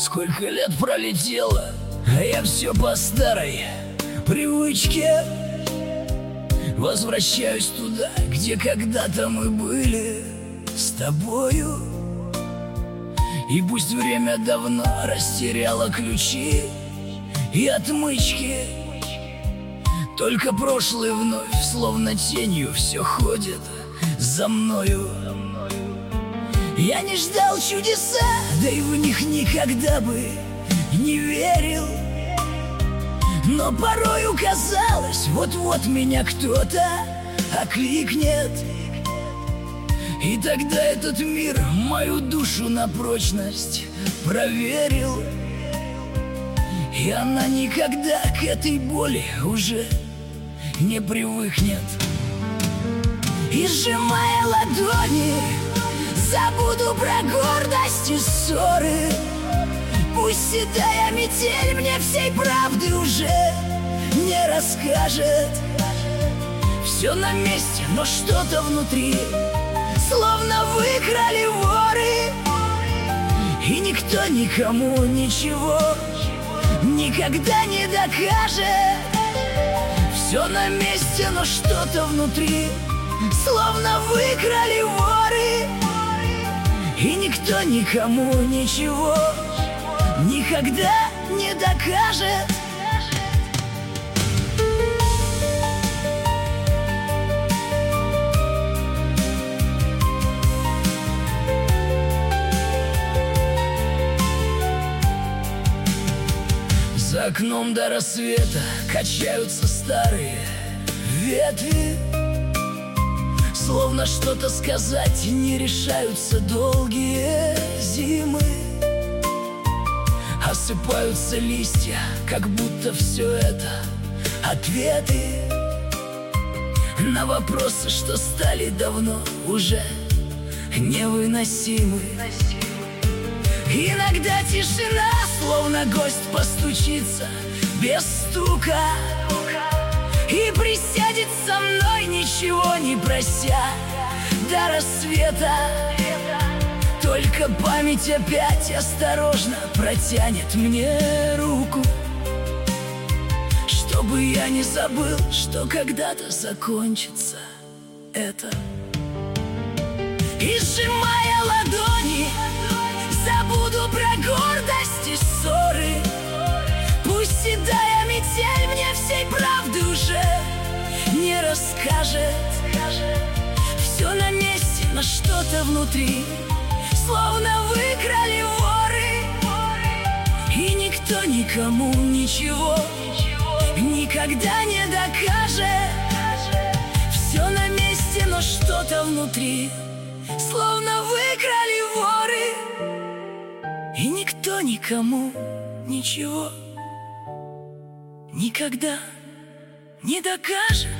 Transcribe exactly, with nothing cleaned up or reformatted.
Сколько лет пролетело, а я все по старой привычке возвращаюсь туда, где когда-то мы были с тобою. И пусть время давно растеряло ключи и отмычки, только прошлое вновь, словно тенью, все ходит за мною. Я не ждал чудеса, да и в них никогда бы не верил. Но порою казалось, вот-вот меня кто-то окликнет. И тогда этот мир мою душу на прочность проверил. И она никогда к этой боли уже не привыкнет. И сжимая ладони, забуду про гордость и ссоры. Пусть седая метель мне всей правды уже не расскажет. Все на месте, но что-то внутри словно выкрали воры. И никто никому ничего никогда не докажет. Все на месте, но что-то внутри словно выкрали воры. И никто никому ничего никогда не докажет. За окном до рассвета качаются старые ветви, словно что-то сказать не решаются долгие зимы. Осыпаются листья, как будто все это ответы на вопросы, что стали давно уже невыносимы. Иногда тишина, словно гость, постучится без стука и присядет со мной, ничего не прося, до рассвета. Только память опять осторожно протянет мне руку, чтобы я не забыл, что когда-то закончится это. И сжимая ладони, забуду про гордость и ссоры. Пусть седая метель мне всей правды уже не расскажет. Все на месте, но что-то внутри словно выкрали воры. И никто никому ничего никогда не докажет. Все на месте, но что-то внутри словно выкрали воры. И никто никому ничего никогда не докажет.